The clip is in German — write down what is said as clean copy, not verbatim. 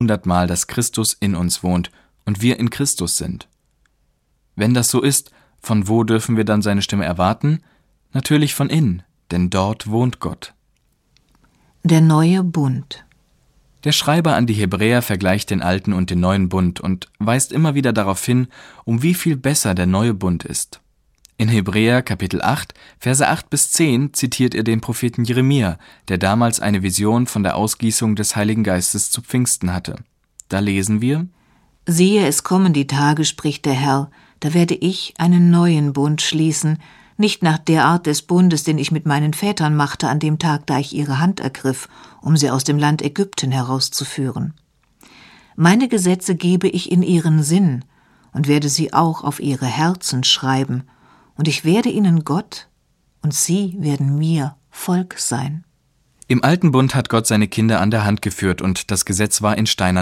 100-mal, dass Christus in uns wohnt und wir in Christus sind. Wenn das so ist, von wo dürfen wir dann seine Stimme erwarten? Natürlich von innen, denn dort wohnt Gott. Der neue Bund. Der Schreiber an die Hebräer vergleicht den alten und den neuen Bund und weist immer wieder darauf hin, um wie viel besser der neue Bund ist. In Hebräer Kapitel 8, Verse 8-10 zitiert er den Propheten Jeremia, der damals eine Vision von der Ausgießung des Heiligen Geistes zu Pfingsten hatte. Da lesen wir: Siehe, es kommen die Tage, spricht der Herr, da werde ich einen neuen Bund schließen, nicht nach der Art des Bundes, den ich mit meinen Vätern machte an dem Tag, da ich ihre Hand ergriff, um sie aus dem Land Ägypten herauszuführen. Meine Gesetze gebe ich in ihren Sinn und werde sie auch auf ihre Herzen schreiben, und ich werde ihnen Gott, und sie werden mir Volk sein. Im alten Bund hat Gott seine Kinder an der Hand geführt und das Gesetz war in Stein